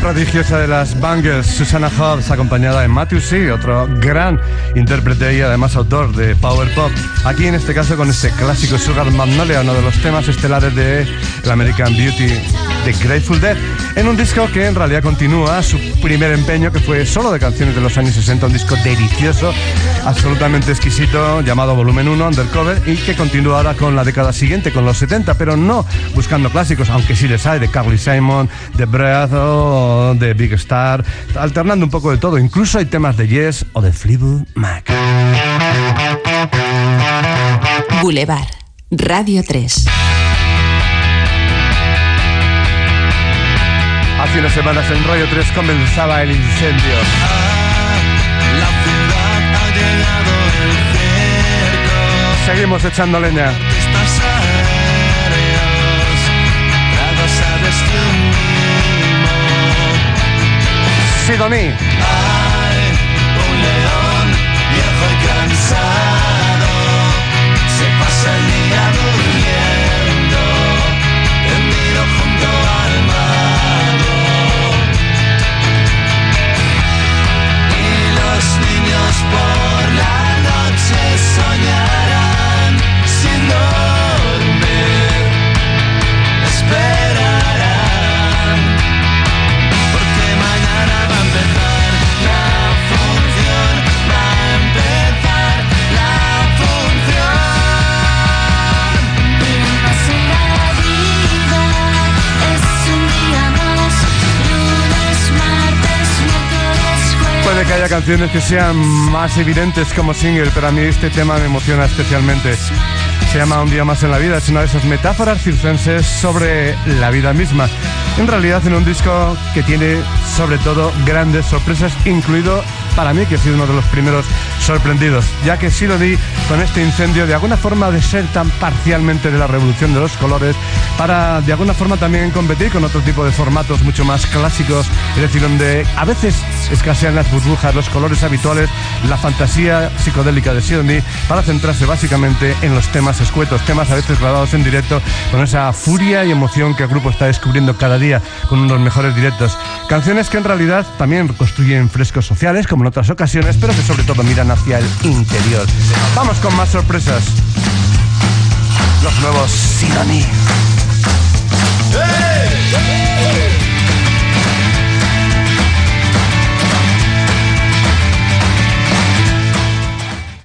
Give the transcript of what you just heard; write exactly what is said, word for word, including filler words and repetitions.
prodigiosa de las Bangles, Susanna Hobbs, acompañada de Matthew C., otro gran intérprete y además autor de Power Pop. Aquí en este caso con este clásico Sugar Magnolia, uno de los temas estelares de el American Beauty de Grateful Dead, en un disco que en realidad continúa su primer empeño, que fue solo de canciones de los años sesenta, un disco delicioso, absolutamente exquisito, llamado Volumen uno, Undercover, y que continúa ahora con la década siguiente, con los setenta, pero no buscando clásicos, aunque sí les hay, de Carly Simon, de Breath o de Big Star, alternando un poco de todo. Incluso hay temas de Yes o de Fleetwood Mac. Boulevard, Radio tres. Hace unas semanas en Radio tres comenzaba el incendio. La ciudad ha llegado el circo. Seguimos echando leña. Artistas aéreos, dados a destruir. Sidoní. Hay un león viejo y cansado, se pasa el día durmiendo, tendido junto al mago. Y los niños por la noche soñarán sin dormir, esperarán, porque mañana va a empezar la función, va a empezar la función. Más en la vida es un día más, lunes, martes, miércoles, jueves. Puede que haya canciones que sean más evidentes como single, pero a mí este tema me emociona especialmente. Se llama Un día más en la vida, es una de esas metáforas circenses sobre la vida misma. En realidad en un disco que tiene sobre todo grandes sorpresas, incluido para mí, que he sido uno de los primeros sorprendidos, ya que Sidoní, con este incendio, de alguna forma de ser tan parcialmente de la revolución de los colores, para de alguna forma también competir con otro tipo de formatos mucho más clásicos, es decir, donde a veces escasean las burbujas, los colores habituales, la fantasía psicodélica de Sidoní, para centrarse básicamente en los temas escuetos, temas a veces grabados en directo, con esa furia y emoción que el grupo está descubriendo cada día con unos mejores directos. Canciones que en realidad también construyen frescos sociales, como en otras ocasiones, pero que sobre todo miran hacia el interior. Vamos con más sorpresas. Los nuevos Sidoní.